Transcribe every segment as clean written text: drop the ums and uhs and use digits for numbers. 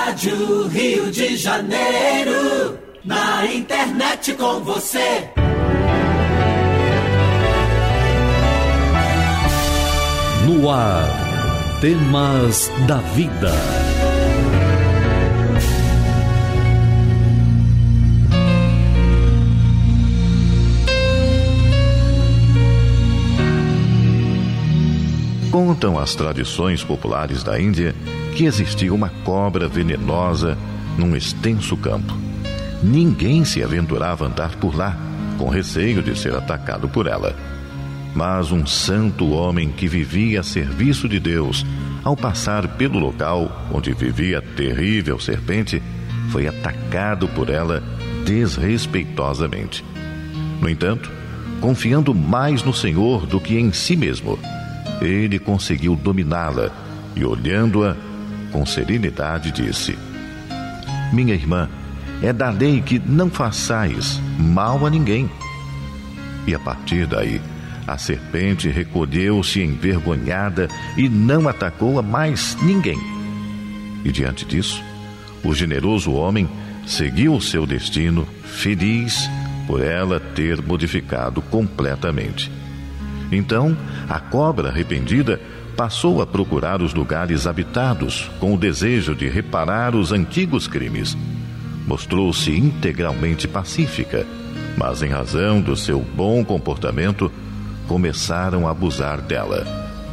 Rádio Rio de Janeiro, na internet com você. No ar, Temas da Vida. Contam as tradições populares da Índia que existia uma cobra venenosa num extenso campo. Ninguém se aventurava a andar por lá, com receio de ser atacado por ela. Mas um santo homem que vivia a serviço de Deus, ao passar pelo local onde vivia a terrível serpente, foi atacado por ela desrespeitosamente. No entanto, confiando mais no Senhor do que em si mesmo, ele conseguiu dominá-la e, olhando-a com serenidade, disse: minha irmã, é da lei que não façais mal a ninguém. E a partir daí, a serpente recolheu-se envergonhada e não atacou a mais ninguém. E diante disso, o generoso homem seguiu o seu destino, feliz por ela ter modificado completamente. Então, a cobra arrependida passou a procurar os lugares habitados com o desejo de reparar os antigos crimes. Mostrou-se integralmente pacífica, mas em razão do seu bom comportamento, começaram a abusar dela.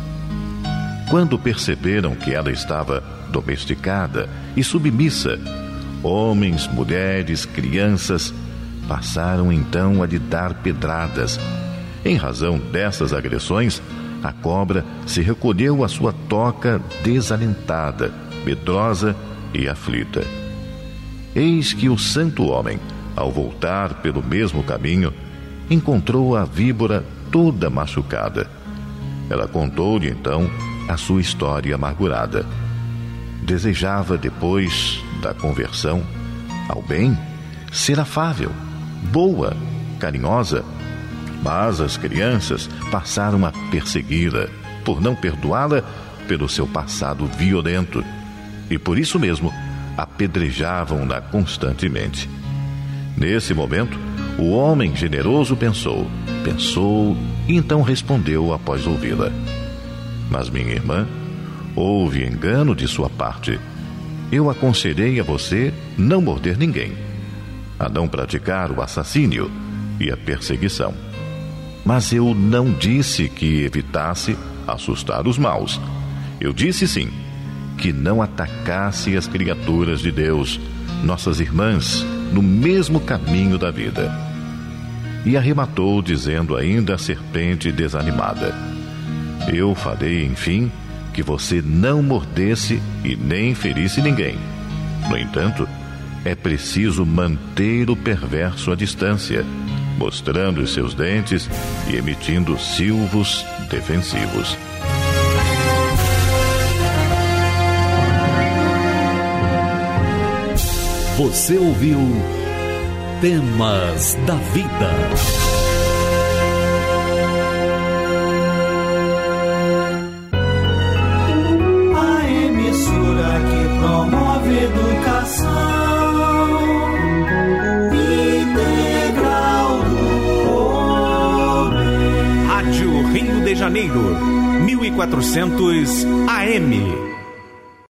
Quando perceberam que ela estava domesticada e submissa, homens, mulheres, crianças passaram então a lhe dar pedradas. Em razão dessas agressões, a cobra se recolheu à sua toca desalentada, medrosa e aflita. Eis que o santo homem, ao voltar pelo mesmo caminho, encontrou a víbora toda machucada. Ela contou-lhe então a sua história amargurada. Desejava, depois da conversão ao bem, ser afável, boa, carinhosa, mas as crianças passaram a persegui-la por não perdoá-la pelo seu passado violento e por isso mesmo apedrejavam-na constantemente. Nesse momento, o homem generoso pensou e então respondeu após ouvi-la: mas minha irmã, houve engano de sua parte. Eu aconselhei a você não morder ninguém, a não praticar o assassínio e a perseguição. Mas eu não disse que evitasse assustar os maus. Eu disse sim, que não atacasse as criaturas de Deus, nossas irmãs, no mesmo caminho da vida. E arrematou, dizendo ainda a serpente desanimada: eu falei, enfim, que você não mordesse e nem ferisse ninguém. No entanto, é preciso manter o perverso à distância, mostrando os seus dentes e emitindo silvos defensivos. Você ouviu Temas da Vida. A emissora que promove educação integral do homem. Rádio Rio de Janeiro, 1400 AM.